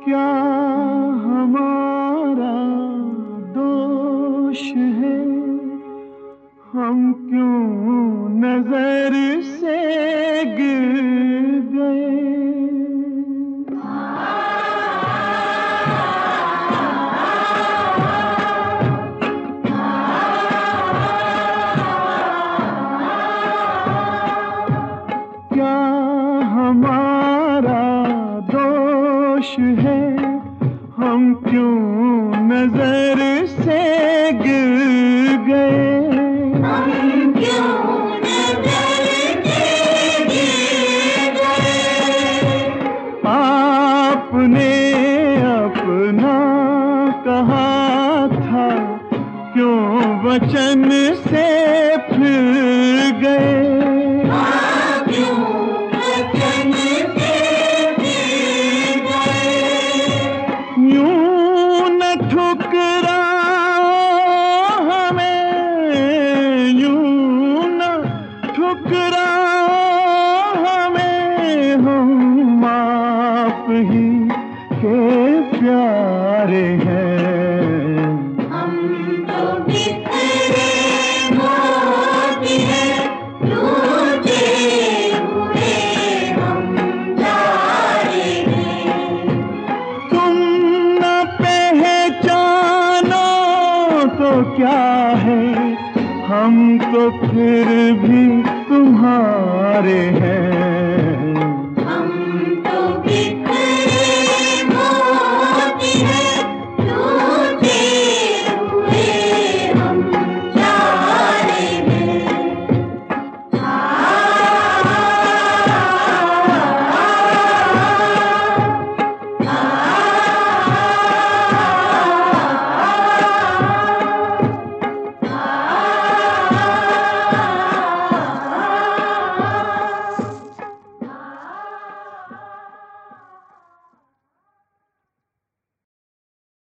क्या हमारा दोष है, हम क्यों नजर से गिर गए। क्या हमारा दोष है, हम क्यों नजर से गिर गए। हम क्यों नजर से गिर गए। आपने अपना कहा था, क्यों वचन से फिर गए। ही के प्यारे हैं हम तो बिखरे मोती हैं, टूटे हुए हम तारे हैं। तुम न पहचानो तो क्या है, हम तो फिर भी तुम्हारे हैं।